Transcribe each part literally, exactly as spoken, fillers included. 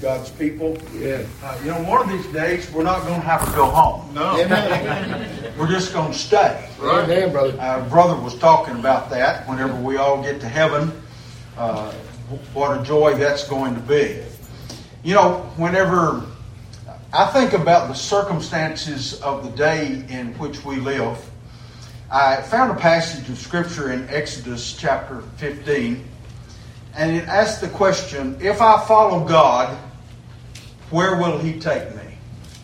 God's people. Yeah. Uh, you know, one of these days we're not going to have to go home. No. Amen. We're just going to stay. Right. Amen, brother. Our brother was talking about that. Whenever we all get to heaven, uh, what a joy that's going to be. You know, whenever I think about the circumstances of the day in which we live, I found a passage of Scripture in Exodus chapter fifteen, and it asks the question, if I follow God, where will He take me?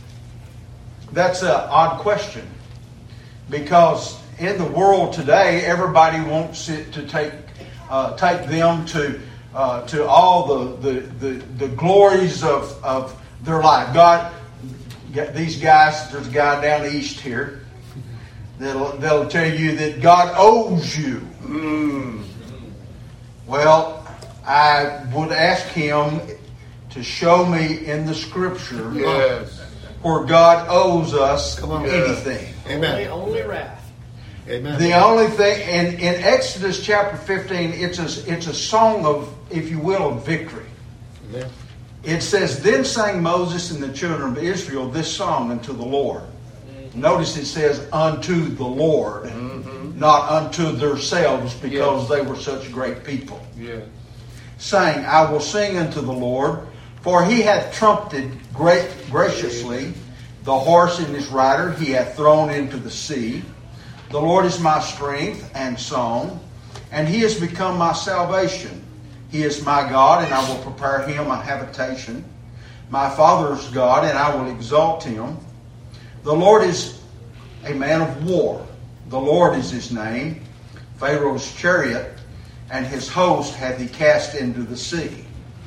That's an odd question, because in the world today, everybody wants it to take uh, take them to uh, to all the the, the, the glories of, of their life. God, these guys, there's a guy down east here that'll they'll tell you that God owes you. Mm. Well, I would ask him to show me in the Scripture yes. where God owes us Come on, anything. Amen. Only, only wrath. Amen. The only thing in, in Exodus chapter fifteen, it's a it's a song of, if you will, of victory. Amen. It says, "Then sang Moses and the children of Israel this song unto the Lord." Notice it says unto the Lord, mm-hmm. not unto themselves, because yes. they were such great people. Yeah. Saying, "I will sing unto the Lord, for He hath trumpeted great graciously. The horse and his rider He hath thrown into the sea. The Lord is my strength and song, and He has become my salvation. He is my God, and I will prepare Him a habitation. My Father's God, and I will exalt Him. The Lord is a man of war. The Lord is His name. Pharaoh's chariot and his host hath He cast into the sea.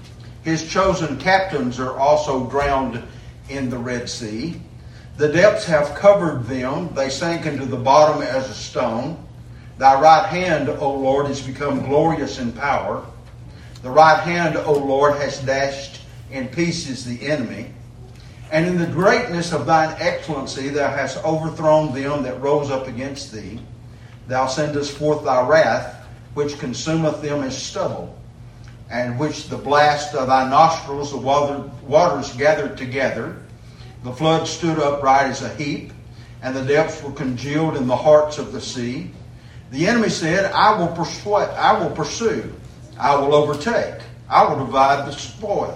His chosen captains are also drowned in the Red Sea. The depths have covered them. They sank into the bottom as a stone. Thy right hand, O Lord, is become glorious in power. The right hand, O Lord, has dashed in pieces the enemy. And in the greatness of thine excellency thou hast overthrown them that rose up against thee. Thou sendest forth thy wrath, which consumeth them as stubble, and which the blast of thy nostrils the water, waters gathered together. The flood stood upright as a heap, and the depths were congealed in the hearts of the sea. The enemy said, I will persuade, I will pursue, I will overtake, I will divide the spoil.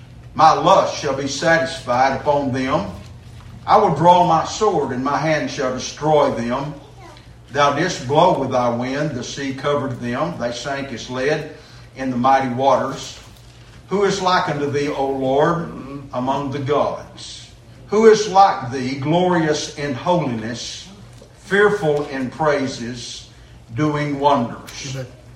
My lust shall be satisfied upon them. I will draw my sword, and my hand shall destroy them. Thou didst blow with thy wind, the sea covered them. They sank as lead in the mighty waters. Who is like unto thee, O Lord, among the gods? Who is like thee, glorious in holiness, fearful in praises, doing wonders?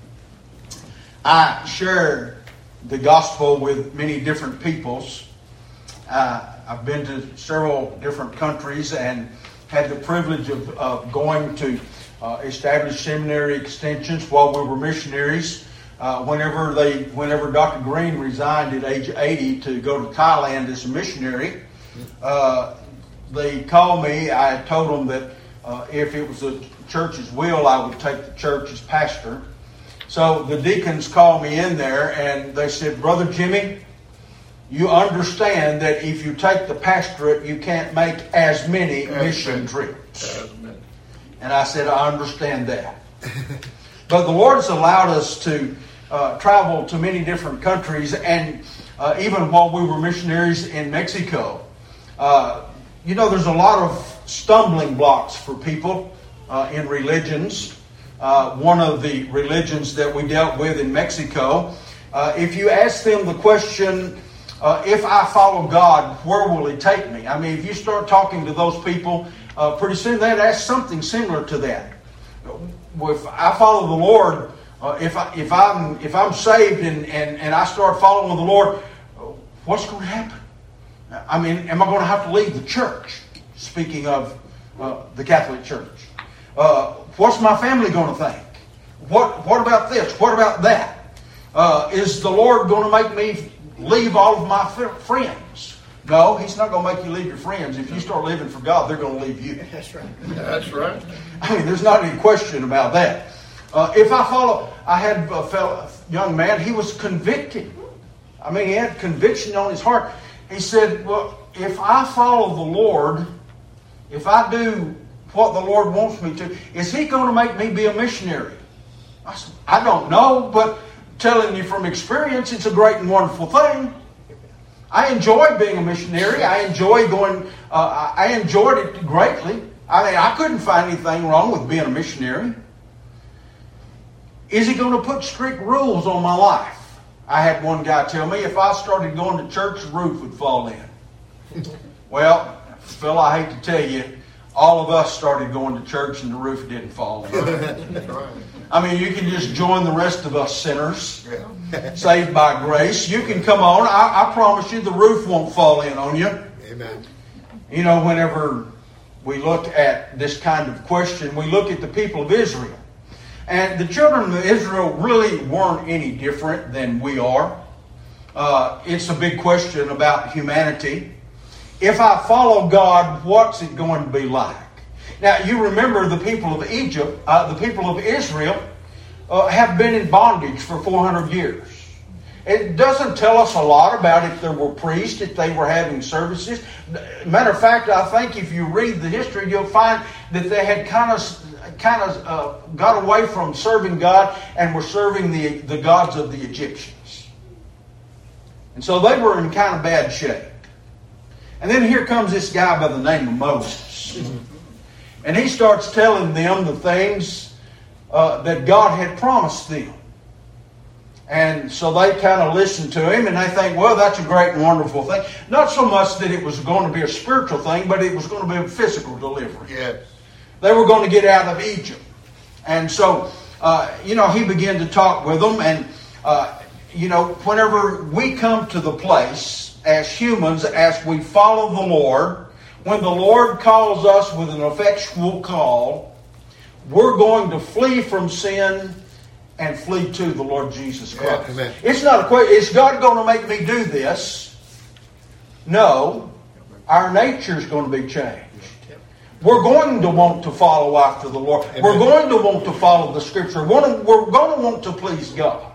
I share the gospel with many different peoples. Uh, I've been to several different countries and had the privilege of, of going to uh, establish seminary extensions while we were missionaries. Uh, whenever they, whenever Doctor Green resigned at age eighty to go to Thailand as a missionary, uh, they called me. I told them that uh, if it was the church's will, I would take the church as pastor. So the deacons called me in there and they said, Brother Jimmy, you understand that if you take the pastorate, you can't make as many mission trips. And I said, I understand that. But the Lord has allowed us to uh, travel to many different countries, and uh, even while we were missionaries in Mexico, uh, you know, there's a lot of stumbling blocks for people uh, in religions. Uh, one of the religions that we dealt with in Mexico, uh, if you ask them the question, uh, if I follow God, where will He take me? I mean, if you start talking to those people, uh, pretty soon they'd ask something similar to that. If I follow the Lord, uh, if I, if I'm if I'm saved and, and, and I start following the Lord, what's going to happen? I mean, am I going to have to leave the church? Speaking of uh, the Catholic Church. Uh, what's my family going to think? What What about this? What about that? Uh, is the Lord going to make me leave all of my f- friends? No, He's not going to make you leave your friends. If you start living for God, they're going to leave you. That's right. That's right. I mean, there's not any question about that. Uh, if I follow, I had a fellow, young man, he was convicted. I mean, he had conviction on his heart. He said, well, if I follow the Lord, if I do what the Lord wants me to, is He going to make me be a missionary? I said, I don't know, but telling you from experience, it's a great and wonderful thing. I enjoy being a missionary. I enjoy going, uh, I enjoyed it greatly. I mean, I couldn't find anything wrong with being a missionary. Is He going to put strict rules on my life? I had one guy tell me if I started going to church, the roof would fall in. Well, Phil, I hate to tell you, all of us started going to church and the roof didn't fall in. That's right. I mean, you can just join the rest of us sinners, saved by grace. You can come on. I, I promise you the roof won't fall in on you. Amen. You know, whenever we look at this kind of question, we look at the people of Israel. And the children of Israel really weren't any different than we are. Uh, it's a big question about humanity. If I follow God, what's it going to be like? Now, you remember the people of Egypt, uh, the people of Israel, uh, have been in bondage for four hundred years. It doesn't tell us a lot about if there were priests, if they were having services. Matter of fact, I think if you read the history, you'll find that they had kind of kind of uh, got away from serving God and were serving the, the gods of the Egyptians. And so they were in kind of bad shape. And then here comes this guy by the name of Moses. And he starts telling them the things uh, that God had promised them. And so they kind of listen to him and they think, well, that's a great and wonderful thing. Not so much that it was going to be a spiritual thing, but it was going to be a physical deliverance. Yes. They were going to get out of Egypt. And so, uh, you know, he began to talk with them. And, uh, you know, whenever we come to the place as humans, as we follow the Lord, when the Lord calls us with an effectual call, we're going to flee from sin and flee to the Lord Jesus Christ. Yeah, it's not a question, is God going to make me do this? No. Our nature is going to be changed. We're going to want to follow after the Lord. Amen. We're going to want to follow the Scripture. We're going to want to please God.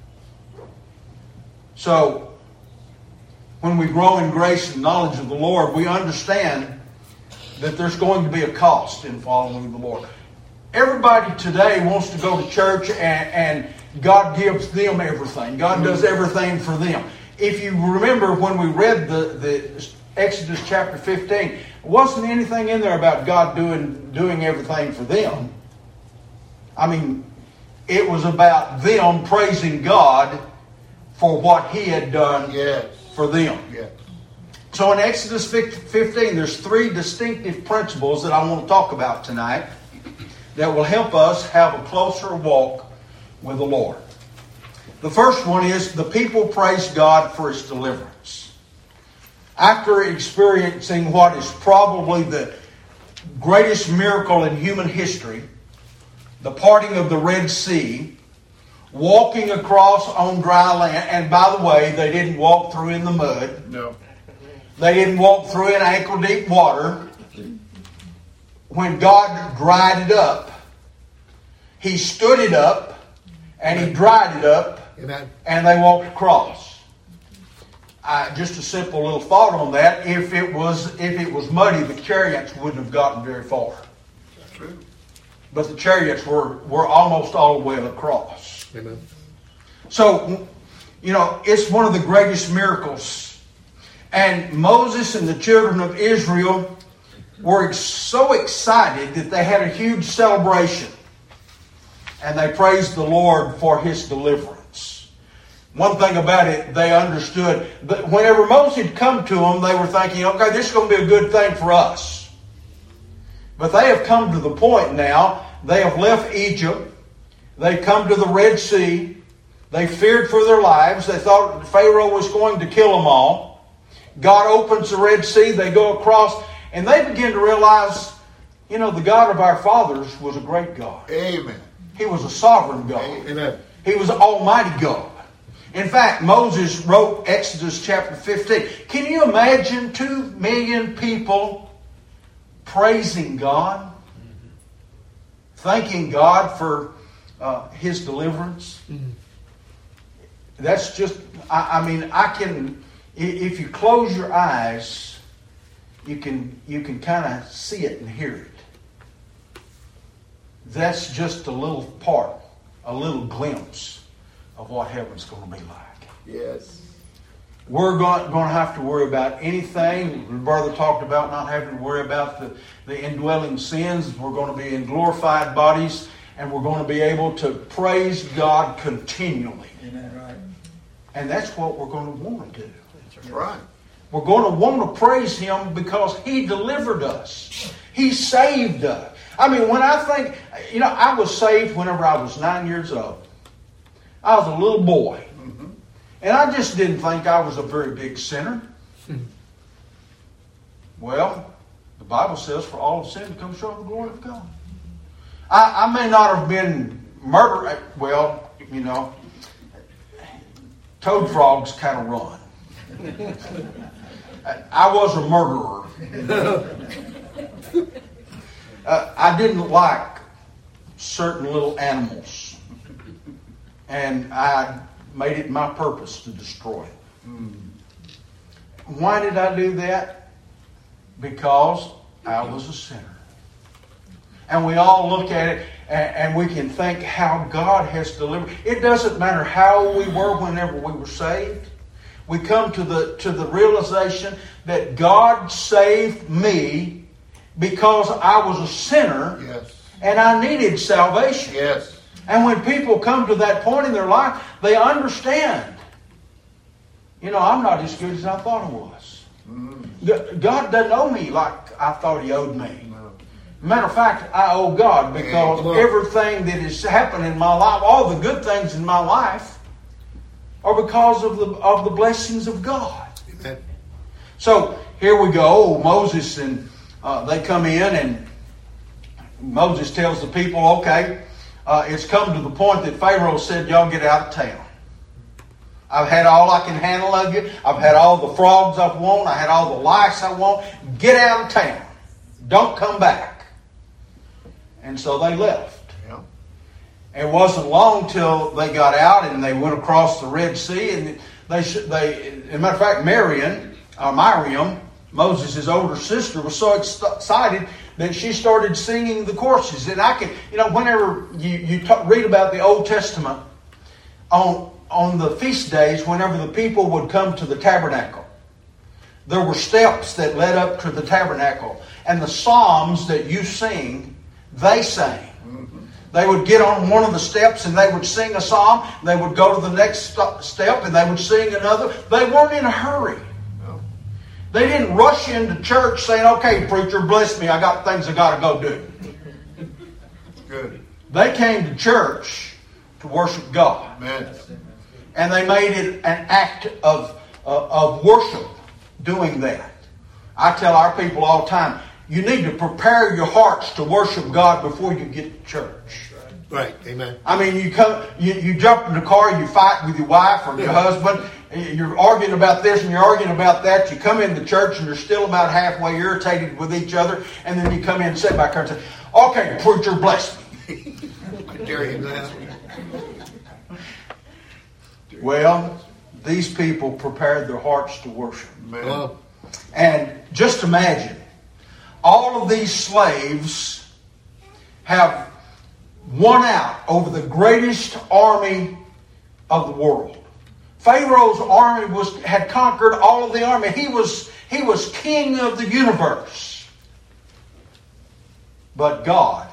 So, when we grow in grace and knowledge of the Lord, we understand that there's going to be a cost in following the Lord. Everybody today wants to go to church and, and God gives them everything. God does everything for them. If you remember when we read the, the Exodus chapter fifteen, there wasn't anything in there about God doing, doing everything for them. I mean, it was about them praising God for what He had done yes. for them. Yes. So in Exodus fifteen, there's three distinctive principles that I want to talk about tonight that will help us have a closer walk with the Lord. The first one is the people praise God for His deliverance. After experiencing what is probably the greatest miracle in human history, the parting of the Red Sea, walking across on dry land, and by the way, they didn't walk through in the mud. No. They didn't walk through in ankle-deep water. When God dried it up, He stood it up, and He dried it up, Amen. And they walked across. Uh, just a simple little thought on that. If it was if it was muddy, the chariots wouldn't have gotten very far. That's true. But the chariots were, were almost all the way across. Amen. So, you know, it's one of the greatest miracles. And Moses and the children of Israel were so excited that they had a huge celebration. And they praised the Lord for His deliverance. One thing about it, they understood that whenever Moses had come to them, they were thinking, okay, this is going to be a good thing for us. But they have come to the point now, they have left Egypt. They've come to the Red Sea. They feared for their lives. They thought Pharaoh was going to kill them all. God opens the Red Sea. They go across. And they begin to realize, you know, the God of our fathers was a great God. Amen. He was a sovereign God. Amen. He was an almighty God. In fact, Moses wrote Exodus chapter fifteen. Can you imagine two million people praising God? Thanking God for uh, His deliverance? That's just, I, I mean, I can, if you close your eyes, you can you can kind of see it and hear it. That's just a little part, a little glimpse of what heaven's going to be like. Yes. We're going, going to have to worry about anything. The brother talked about not having to worry about the, the indwelling sins. We're going to be in glorified bodies, and we're going to be able to praise God continually. Amen. Right. And that's what we're going to want to do. That's right. We're going to want to praise Him because He delivered us. He saved us. I mean, when I think, you know, I was saved whenever I was nine years old. I was a little boy. Mm-hmm. And I just didn't think I was a very big sinner. Well, the Bible says for all of sin comes short of the glory of God. I, I may not have been murdered. Well, you know, toad frogs kind of run. I was a murderer. uh, I didn't like certain little animals. And I made it my purpose to destroy them. Why did I do that? Because I was a sinner. And we all look at it and, and we can think how God has delivered. It doesn't matter how we were whenever we were saved. We come to the to the realization that God saved me because I was a sinner. Yes. And I needed salvation. Yes. And when people come to that point in their life, they understand. You know, I'm not as good as I thought I was. Mm. God doesn't owe me like I thought He owed me. No. Matter of fact, I owe God because yeah, everything that has happened in my life, all the good things in my life, are because of the of the blessings of God. Amen. So here we go. Moses and uh, they come in, and Moses tells the people, "Okay, uh, it's come to the point that Pharaoh said, y'all get out of town. I've had all I can handle of you. I've had all the frogs I want. I had all the lice I want. Get out of town. Don't come back." And so they left. It wasn't long till they got out and they went across the Red Sea, and they, they, as a matter of fact, Mariam, uh, Miriam, Moses' older sister, was so excited that she started singing the choruses. And I can, you know, whenever you, you talk, read about the Old Testament, on on the feast days, whenever the people would come to the tabernacle, there were steps that led up to the tabernacle, and the psalms that you sing, they sang. They would get on one of the steps and they would sing a psalm. They would go to the next step and they would sing another. They weren't in a hurry. No. They didn't rush into church saying, "Okay, preacher, bless me. I got things I got to go do." Good. They came to church to worship God. Amen. And they made it an act of, uh, of worship doing that. I tell our people all the time, you need to prepare your hearts to worship God before you get to church. Right. Amen. I mean, you come, you, you jump in the car, you fight with your wife or your husband, you're arguing about this and you're arguing about that. You come into church and you're still about halfway irritated with each other, and then you come in and sit back there and say, "Okay, preacher, bless me." I dare you now. Well, these people prepared their hearts to worship. Man. And just imagine, all of these slaves have won out over the greatest army of the world. Pharaoh's army was had conquered all of the army. He was, he was king of the universe. But God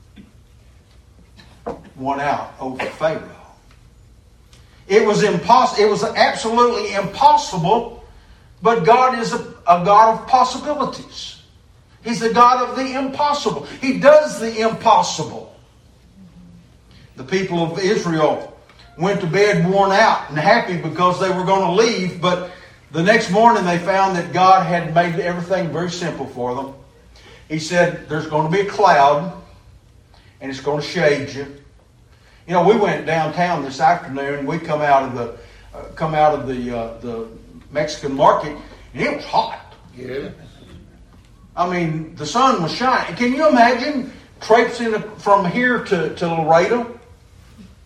won out over Pharaoh. It was impossible. It was absolutely impossible, but God is a, a God of possibilities. He's the God of the impossible. He does the impossible. The people of Israel went to bed worn out and happy because they were going to leave, but the next morning they found that God had made everything very simple for them. He said, "There's going to be a cloud, and it's going to shade you." You know, we went downtown this afternoon. We come out of the uh, come out of the uh, the Mexican market, and it was hot. Yeah. I mean, the sun was shining. Can you imagine traipsing from here to, to Laredo?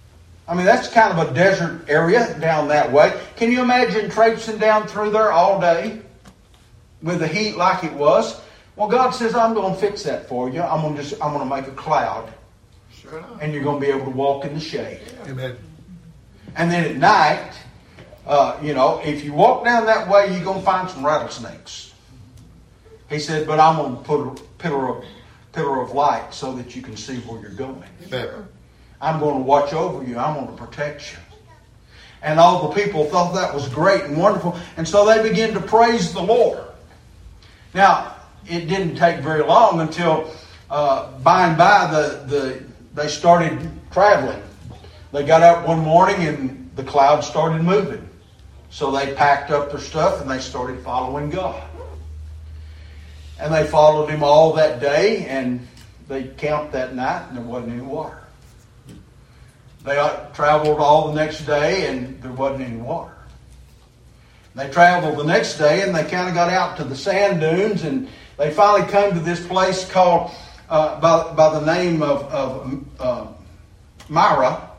I mean, that's kind of a desert area down that way. Can you imagine traipsing down through there all day with the heat like it was? Well, God says, I'm going to fix that for you. I'm going to just, I'm going to make a cloud. Sure enough. And you're going to be able to walk in the shade. Amen. And then at night, uh, you know, if you walk down that way, you're going to find some rattlesnakes. He said, but I'm going to put a pillar of, pillar of light so that you can see where you're going. Amen. I'm going to watch over you. I'm going to protect you. And all the people thought that was great and wonderful. And so they began to praise the Lord. Now, it didn't take very long until uh, by and by the, the they started traveling. They got up one morning and the cloud started moving. So they packed up their stuff and they started following God. And they followed Him all that day, and they camped that night and there wasn't any water. They traveled all the next day and there wasn't any water. They traveled the next day and they kind of got out to the sand dunes, and they finally come to this place called uh, by, by the name of, of uh, Myra.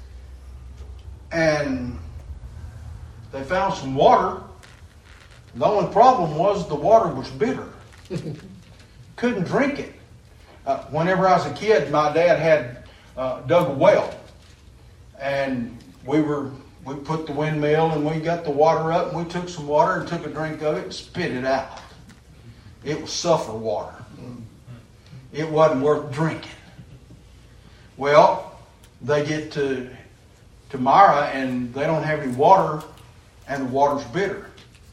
And they found some water. The only problem was the water was bitter. Couldn't drink it. Uh, whenever I was a kid, my dad had uh, dug a well. And we were we put the windmill and we got the water up, and we took some water and took a drink of it and spit it out. It was sulfur water. It wasn't worth drinking. Well, they get to to Mara and they don't have any water, and the water's bitter.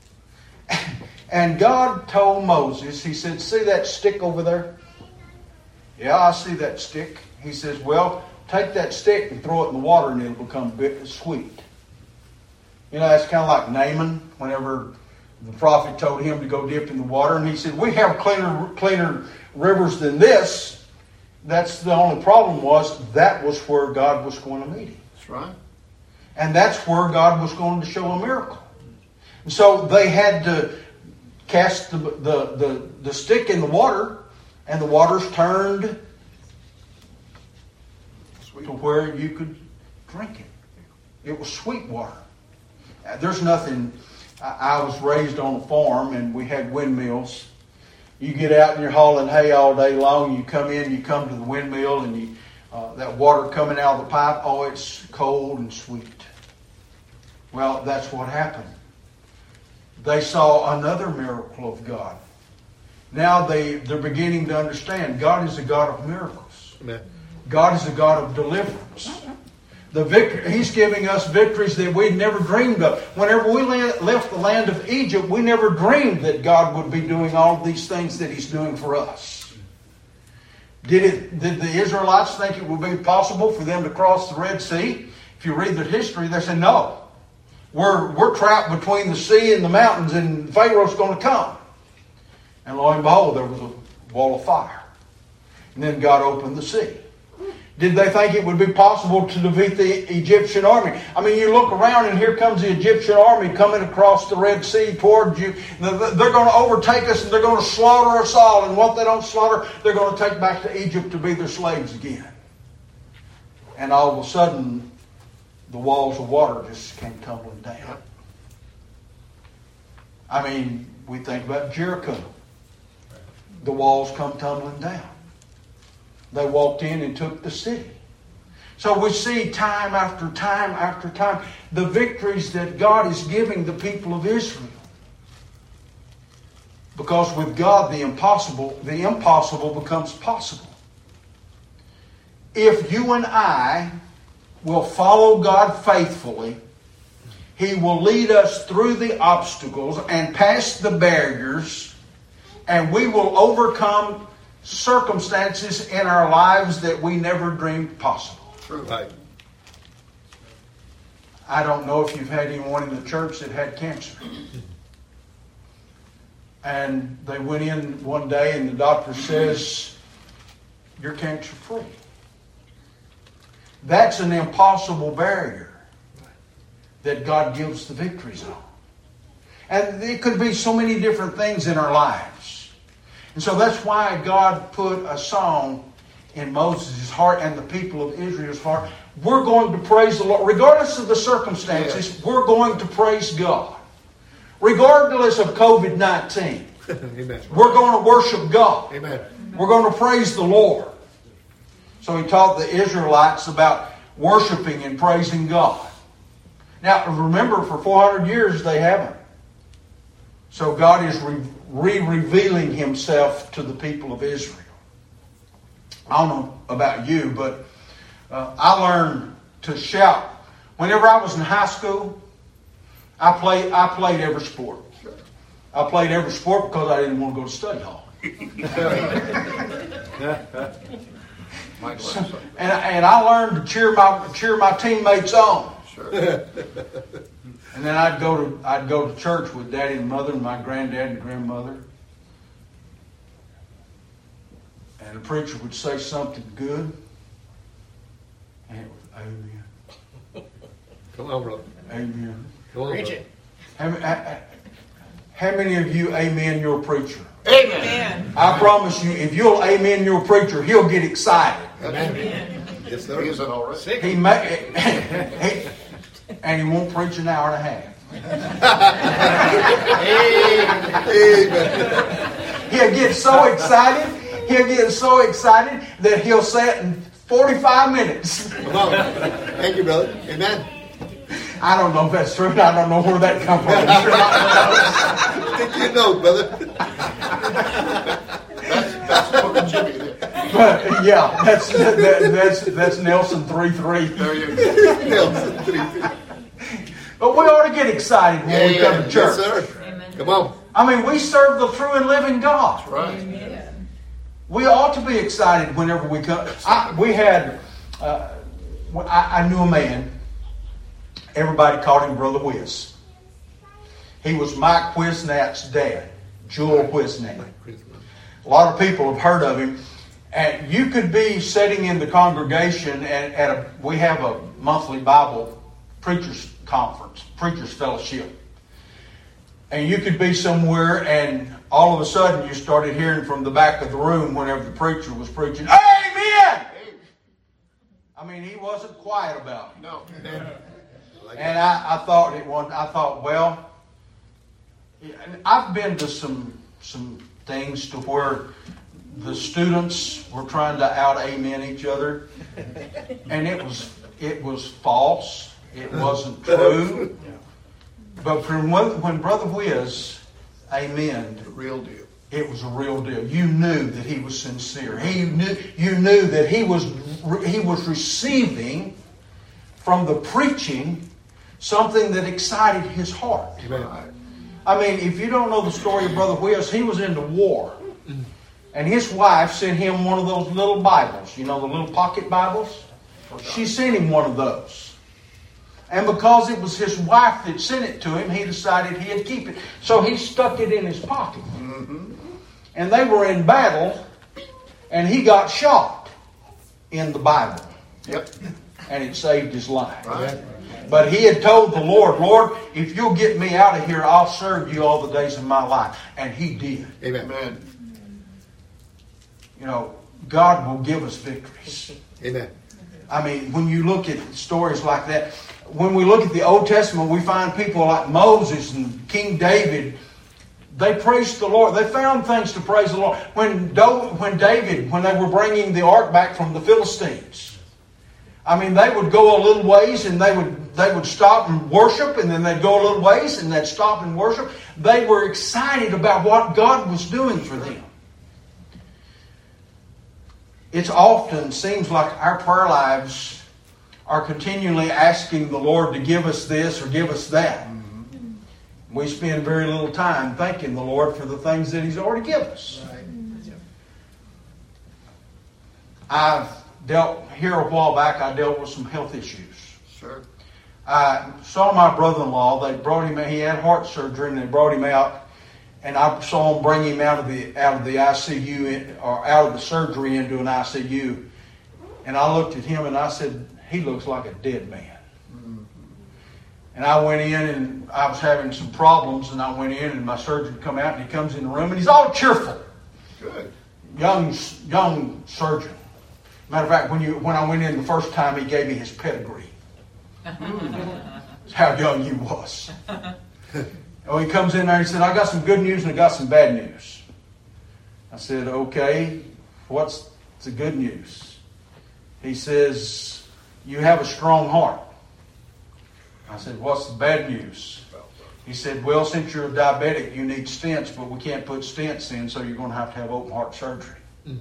And God told Moses, He said, see that stick over there? Yeah, I see that stick. He says, well, take that stick and throw it in the water and it'll become bitter, sweet. You know, that's kind of like Naaman whenever the prophet told him to go dip in the water. And he said, we have cleaner, cleaner rivers than this. That's the only problem was that was where God was going to meet him. That's right. And that's where God was going to show a miracle. And so they had to cast the, the, the, the stick in the water, and the waters turned Sweet. To where you could drink it. It was sweet water. Uh, there's nothing... I, I was raised on a farm, and we had windmills. You get out and you're hauling hay all day long. You come in, you come to the windmill, and you uh, that water coming out of the pipe, oh, it's cold and sweet. Well, that's what happened. They saw another miracle of God. Now they, they're beginning to understand God is a God of miracles. Amen. God is a God of deliverance. The victory, He's giving us victories that we never dreamed of. Whenever we left the land of Egypt, we never dreamed that God would be doing all of these things that He's doing for us. Did it? Did the Israelites think it would be possible for them to cross the Red Sea? If you read their history, they say no. We're, we're trapped between the sea and the mountains, and Pharaoh's going to come. And lo and behold, there was a wall of fire. And then God opened the sea. Did they think it would be possible to defeat the Egyptian army? I mean, you look around and here comes the Egyptian army coming across the Red Sea towards you. They're going to overtake us and they're going to slaughter us all. And what they don't slaughter, they're going to take back to Egypt to be their slaves again. And all of a sudden, the walls of water just came tumbling down. I mean, we think about Jericho. The walls come tumbling down. They walked in and took the city. So we see time after time after time the victories that God is giving the people of Israel. Because with God the impossible, the impossible becomes possible. If you and I will follow God faithfully, He will lead us through the obstacles and past the barriers, and we will overcome circumstances in our lives that we never dreamed possible. True. Right. I don't know if you've had anyone in the church that had cancer. And they went in one day and the doctor says, you're cancer free. That's an impossible barrier that God gives the victories on. And it could be so many different things in our lives. And so that's why God put a song in Moses' heart and the people of Israel's heart. we're going to praise the Lord. Regardless of the circumstances, Yes. we're going to praise God. Regardless of covid nineteen, Amen. we're going to worship God. Amen. We're going to praise the Lord. So he taught the Israelites about worshiping and praising God. Now, remember, for four hundred years they haven't. So God is re-revealing himself to the people of Israel. I don't know about you, but uh, I learned to shout. Whenever I was in high school, I played, I played every sport. I played every sport because I didn't want to go to study hall. So, and, and I learned to cheer my cheer my teammates on. Sure. And then I'd go to I'd go to church with Daddy and Mother and my granddad and grandmother. And the preacher would say something good, and it was amen. Come on, brother. Amen. Come on, Preach brother. it. How, how, how many of you amen your preacher? Amen. I promise you, if you'll amen your preacher, he'll get excited. Amen. Yes, sir. He isn't all right. He may, he, and he won't preach an hour and a half. Amen. He'll get so excited, he'll get so excited that he'll say it in forty-five minutes. Come on. Thank you, brother. Amen. I don't know if that's true. I don't know where that comes from. I'm sure I Think you know, brother. that's that's the book of Jimmy there. But yeah, that's that, that's that's Nelson three three. There you go. Nelson, three, three. But we ought to get excited when Yeah, we yeah. come to church. Yes, sir. Amen. Come on. I mean, we serve the true and living God. Right. We ought to be excited whenever we come. I, we had, uh, I, I knew a man. Everybody called him Brother Whiz. He was Mike Whiznat's dad, Jewel Whiznat. A lot of people have heard of him. And you could be sitting in the congregation at, at a, we have a monthly Bible preachers conference, preachers fellowship. And you could be somewhere and all of a sudden you started hearing from the back of the room whenever the preacher was preaching, Amen! I mean, he wasn't quiet about it. No. And I, I thought it one. I thought, well, I've been to some some things to where the students were trying to out amen each other, and it was it was false. It wasn't true. But from when, when Brother Whiz amened, The real deal. it was a real deal. You knew that he was sincere. He knew you knew that he was he was receiving from the preaching something that excited his heart. Amen. I mean, if you don't know the story of Brother Whiz, he was in the war. And his wife sent him one of those little Bibles. You know, the little pocket Bibles? She sent him one of those. And because it was his wife that sent it to him, he decided he'd keep it. So he stuck it in his pocket. Mm-hmm. And they were in battle, and he got shot in the Bible. Yep. And it saved his life. Right. But he had told the Lord, Lord, if you'll get me out of here, I'll serve you all the days of my life. And he did. Amen. Amen. You know, God will give us victories. Amen. I mean, when you look at stories like that, when we look at the Old Testament, we find people like Moses and King David. They praised the Lord. They found things to praise the Lord. When, Do- when David, when they were bringing the ark back from the Philistines, I mean, they would go a little ways and they would they would stop and worship, and then they'd go a little ways and they'd stop and worship. They were excited about what God was doing for them. It often seems like our prayer lives are continually asking the Lord to give us this or give us that. Mm-hmm. We spend very little time thanking the Lord for the things that He's already given us. Right. I've dealt, here a while back, I dealt with some health issues. Sure. I saw my brother-in-law. They brought him. He had heart surgery, and they brought him out. And I saw them bring him out of the out of the I C U in, or out of the surgery into an I C U. And I looked at him and I said, "He looks like a dead man." Mm-hmm. And I went in and I was having some problems, and I went in and my surgeon come out and he comes in the room and he's all cheerful. Good. Young young surgeon. Matter of fact, when you when I went in the first time, he gave me his pedigree. That's how young he was. Oh, he comes in there and he said, I got some good news and I got some bad news. I said, okay, what's the good news? He says, you have a strong heart. I said, what's the bad news? He said, well, since you're a diabetic, you need stents, but we can't put stents in, so you're going to have to have open heart surgery. Mm.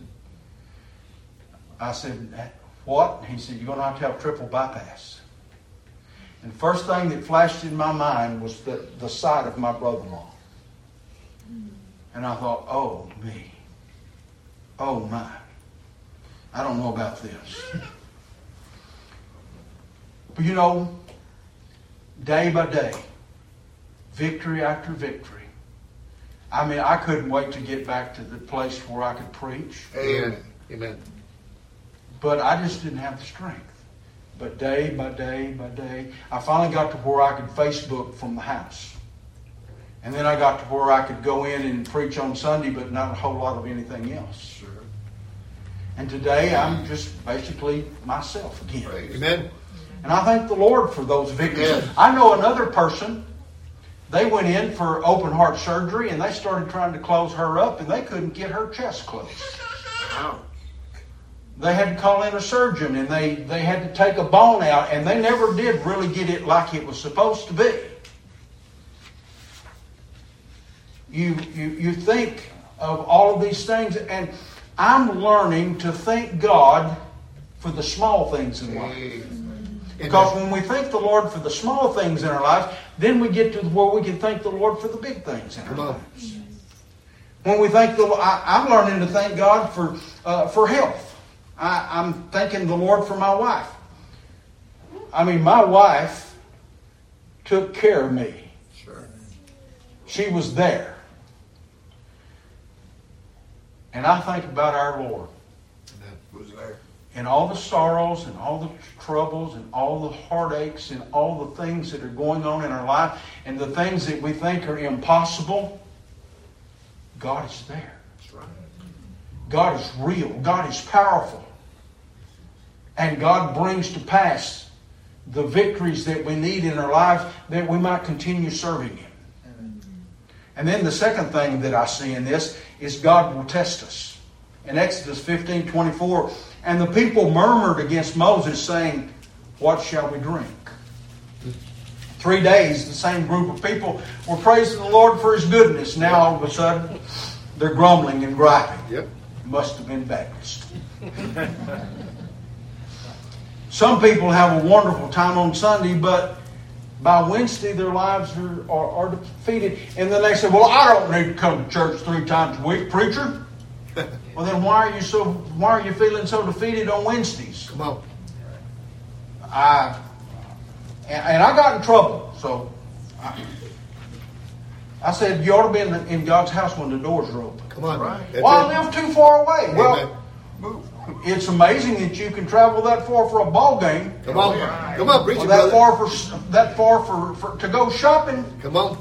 I said, what? He said, you're going to have to have triple bypass. And the first thing that flashed in my mind was the, the sight of my brother-in-law. And I thought, oh, me. Oh, my. I don't know about this. But you know, day by day, victory after victory. I mean, I couldn't wait to get back to the place where I could preach. Amen. Amen. But I just didn't have the strength. But day by day by day, I finally got to where I could Facebook from the house. And then I got to where I could go in and preach on Sunday, but not a whole lot of anything else. Sure. And today, I'm just basically myself again. Amen. And I thank the Lord for those victories. Yes. I know another person, they went in for open heart surgery and they started trying to close her up and they couldn't get her chest closed. Wow. They had to call in a surgeon and they, they had to take a bone out and they never did really get it like it was supposed to be. You, you, you think of all of these things, and I'm learning to thank God for the small things in life. Because when we thank the Lord for the small things in our lives, then we get to where we can thank the Lord for the big things in our lives. When we thank the Lord, I'm learning to thank God for uh, for health. I, I'm thanking the Lord for my wife. I mean, my wife took care of me. Sure. She was there. And I think about our Lord. Who's there? And all the sorrows and all the troubles and all the heartaches and all the things that are going on in our life and the things that we think are impossible, God is there. That's right. God is real. God is powerful. And God brings to pass the victories that we need in our lives that we might continue serving Him. Amen. And then the second thing that I see in this is God will test us. In Exodus fifteen twenty-four, and the people murmured against Moses, saying, what shall we drink? Three days, the same group of people were praising the Lord for His goodness. Now all of a sudden, they're grumbling and griping. Yep. Must have been Baptist. Some people have a wonderful time on Sunday, but by Wednesday their lives are, are, are defeated. And then they say, well, I don't need to come to church three times a week, preacher. Well, then why are you so? Why are you feeling so defeated on Wednesdays? Come on. I and, and I got in trouble. So I, I said you ought to be in, the, in God's house when the doors are open. Come on. Right. Well, I live too far away. Amen. Well, it's amazing that you can travel that far for a ball game. Come on, come on, preach Or it, that brother. far for that far for, for to go shopping. Come on.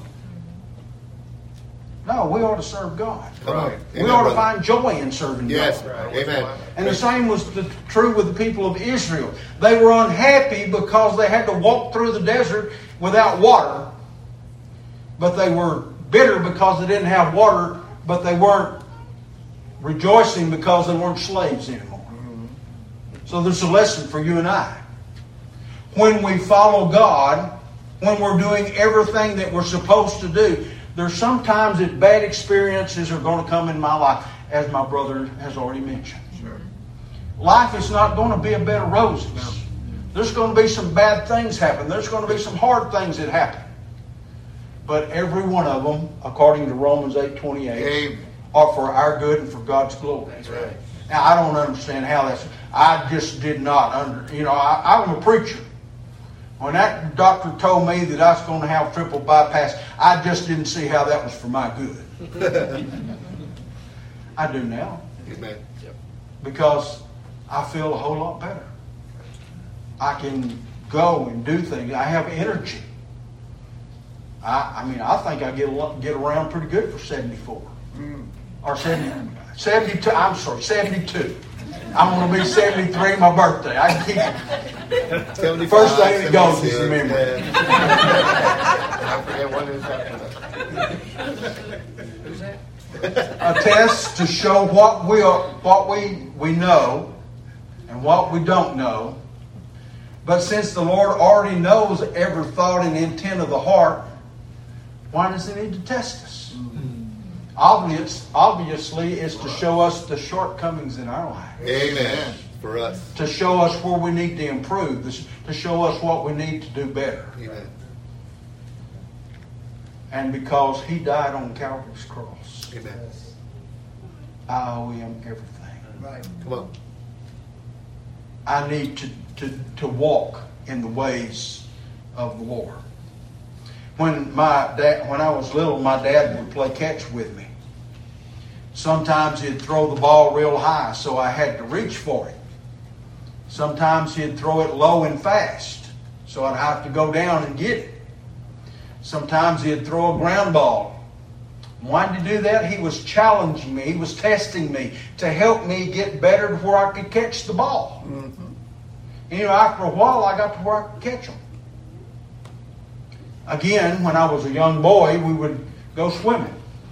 No, we ought to serve God. Come on. We Amen, ought to brother. find joy in serving Yes. God. Amen. And the same was the, true with the people of Israel. They were unhappy because they had to walk through the desert without water. But they were bitter because they didn't have water, but they weren't rejoicing because they weren't slaves anymore. Mm-hmm. So there's a lesson for you and I. When we follow God, when we're doing everything that we're supposed to do, there's sometimes that bad experiences are going to come in my life, as my brother has already mentioned. Sure. Life is not going to be a bed of roses. No. There's going to be some bad things happen. There's going to be some hard things that happen. But every one of them, according to Romans eight twenty-eight, Amen. Are for our good and for God's glory. That's right. Now, I don't understand how that's... I just did not under... You know, I, I'm a preacher. When that doctor told me that I was going to have triple bypass, I just didn't see how that was for my good. I do now. Amen. Because I feel a whole lot better. I can go and do things. I have energy. I, I mean, I think I get a, get around pretty good for seventy-four. Mm. Or seventy, seventy-two. I'm sorry, seventy-two. I'm going to be seventy-three, my birthday. I can keep it. First thing that goes is the memory. I forget what is that. A test to show what we are, what we, we know and what we don't know. But since the Lord already knows every thought and intent of the heart, why does He need to test us? Mm-hmm. Obvious, obviously, it's to show us the shortcomings in our life. Amen. For us. To show us where we need to improve. To show us what we need to do better. Amen. And because He died on Calvary's cross, Amen. I owe Him everything. Right. Come on. I need to, to, to walk in the ways of the Lord. When my dad, when I was little, my dad would play catch with me. Sometimes he'd throw the ball real high, so I had to reach for it. Sometimes he'd throw it low and fast, so I'd have to go down and get it. Sometimes he'd throw a ground ball. Why did he do that? He was challenging me. He was testing me to help me get better to where I could catch the ball. Mm-hmm. And, you know, after a while, I got to where I could catch them. Again, when I was a young boy, we would go swimming.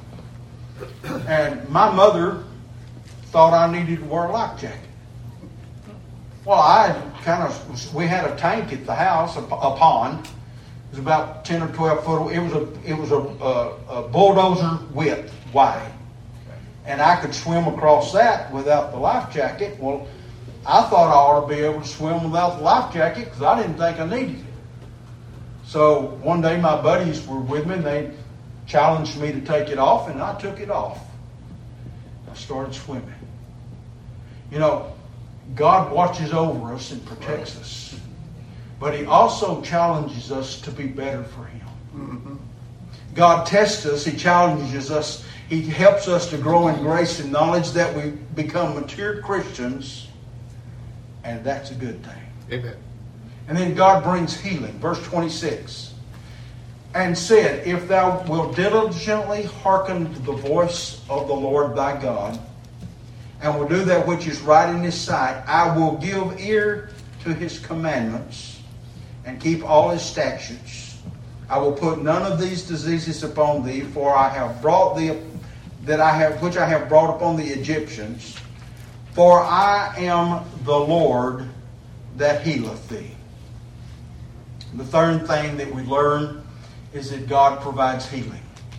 And my mother thought I needed to wear a life jacket. Well, I kind of, we had a tank at the house, a, a pond. It was about ten or twelve foot. It was a, it was a, a, a bulldozer width wide. And I could swim across that without the life jacket. Well, I thought I ought to be able to swim without the life jacket because I didn't think I needed it. So one day my buddies were with me and they challenged me to take it off, and I took it off. I started swimming. You know, God watches over us and protects us. But He also challenges us to be better for Him. Mm-hmm. God tests us. He challenges us. He helps us to grow in grace and knowledge that we become mature Christians. And that's a good thing. Amen. And then God brings healing. Verse twenty-six. And said, if thou wilt diligently hearken to the voice of the Lord thy God, and will do that which is right in His sight, I will give ear to His commandments, and keep all His statutes. I will put none of these diseases upon thee, for I have brought thee that I have which I have brought upon the Egyptians, for I am the Lord that healeth thee. The third thing that we learn is that God provides healing.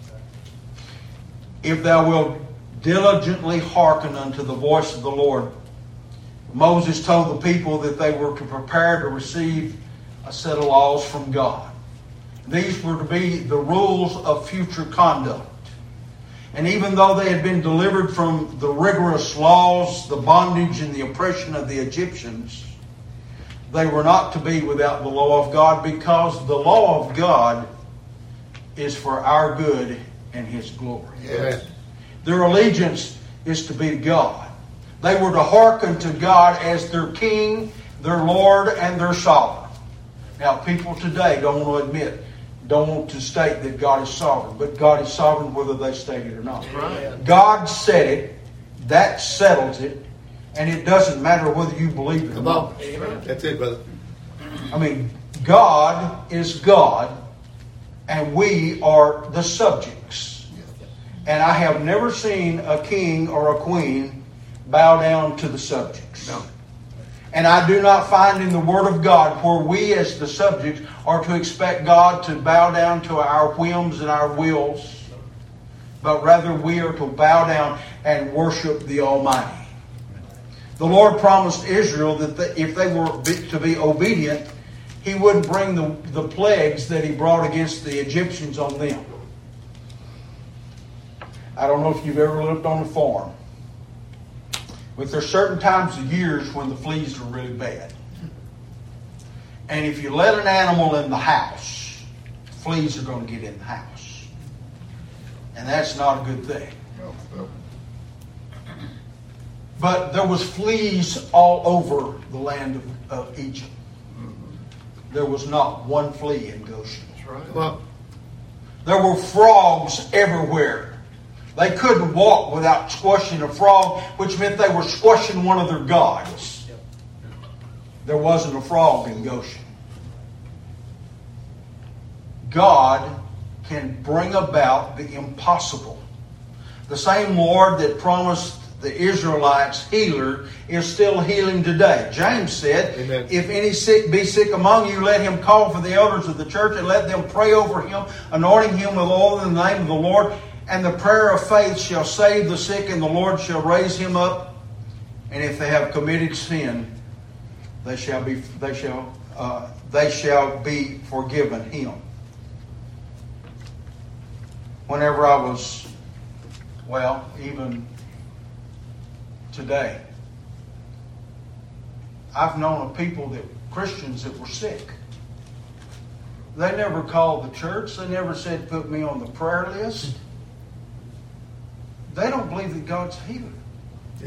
If thou wilt diligently hearken unto the voice of the Lord, Moses told the people that they were to prepare to receive a set of laws from God. These were to be the rules of future conduct. And even though they had been delivered from the rigorous laws, the bondage, and the oppression of the Egyptians, they were not to be without the law of God, because the law of God is for our good and His glory. Yes. Their allegiance is to be to God. They were to hearken to God as their King, their Lord, and their Sovereign. Now, people today don't want to admit, don't want to state that God is sovereign, but God is sovereign whether they state it or not. Right. God said it, that settles it, and it doesn't matter whether you believe it or not. That's it, brother. I mean, God is God, and we are the subjects. And I have never seen a king or a queen bow down to the subjects. No. And I do not find in the Word of God where we as the subjects are to expect God to bow down to our whims and our wills, but rather we are to bow down and worship the Almighty. The Lord promised Israel that the, if they were to be obedient, He wouldn't bring the, the plagues that He brought against the Egyptians on them. I don't know if you've ever lived on a farm, but there's certain times of years when the fleas are really bad. And if you let an animal in the house, fleas are going to get in the house. And that's not a good thing. No, no. But there was fleas all over the land of, of Egypt. There was not one flea in Goshen. That's right. Well, there were frogs everywhere. They couldn't walk without squashing a frog, which meant they were squashing one of their gods. There wasn't a frog in Goshen. God can bring about the impossible. The same Lord that promised the Israelites healer is still healing today. James said, Amen. If any sick be sick among you, let him call for the elders of the church and let them pray over him, anointing him with oil in the name of the Lord. And the prayer of faith shall save the sick, and the Lord shall raise him up. And if they have committed sin, they shall be they shall uh, they shall be forgiven him. Whenever I was, well, even today, I've known of people that Christians that were sick. They never called the church. They never said, put me on the prayer list. They don't believe that God's a healer. Yeah.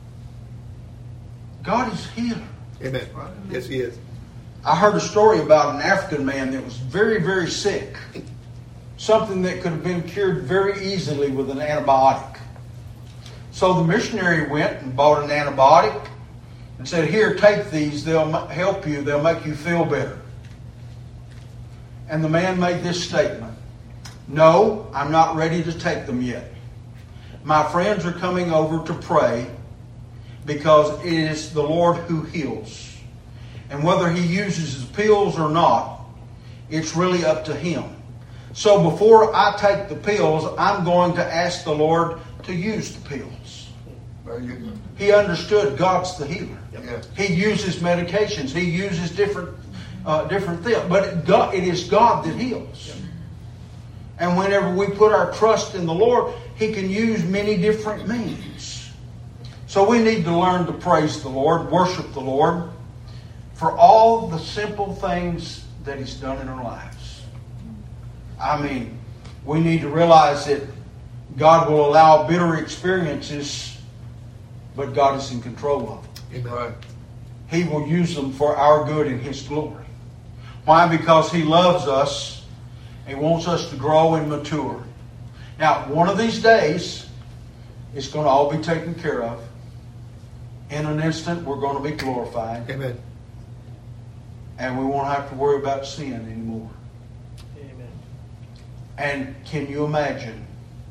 God is healer. Amen. Yes, He is. I heard a story about an African man that was very, very sick. Something that could have been cured very easily with an antibiotic. So the missionary went and bought an antibiotic and said, here, take these. They'll help you. They'll make you feel better. And the man made this statement. No, I'm not ready to take them yet. My friends are coming over to pray because it is the Lord who heals. And whether He uses His pills or not, it's really up to Him. So before I take the pills, I'm going to ask the Lord to use the pills. He understood God's the healer. Yep. He uses medications. He uses different uh, different things. But it, God, it is God that heals. Yep. And whenever we put our trust in the Lord, He can use many different means. So we need to learn to praise the Lord, worship the Lord for all the simple things that He's done in our lives. I mean, we need to realize that God will allow bitter experiences, but God is in control of them. Amen. He will use them for our good and His glory. Why? Because He loves us. He wants us to grow and mature. Now, one of these days, it's going to all be taken care of. In an instant, we're going to be glorified. Amen. And we won't have to worry about sin anymore. Amen. And can you imagine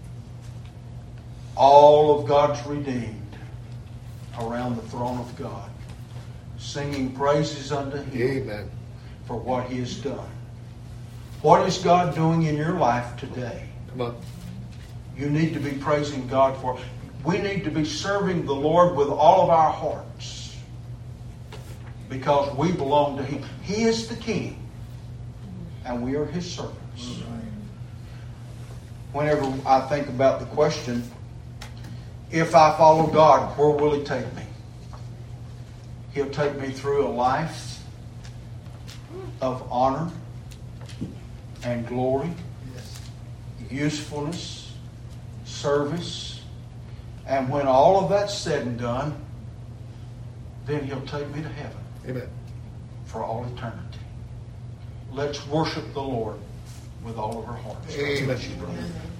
all of God's redeemed around the throne of God, singing praises unto Him Amen. for what He has done? What is God doing in your life today? Come on. You need to be praising God for. We need to be serving the Lord with all of our hearts because we belong to Him. He is the King and we are His servants. Whenever I think about the question, if I follow God, where will He take me? He'll take me through a life of honor and glory, usefulness, service. And when all of that's said and done, then He'll take me to heaven. Amen. For all eternity. Let's worship the Lord with all of our hearts. Amen. God bless you, brother.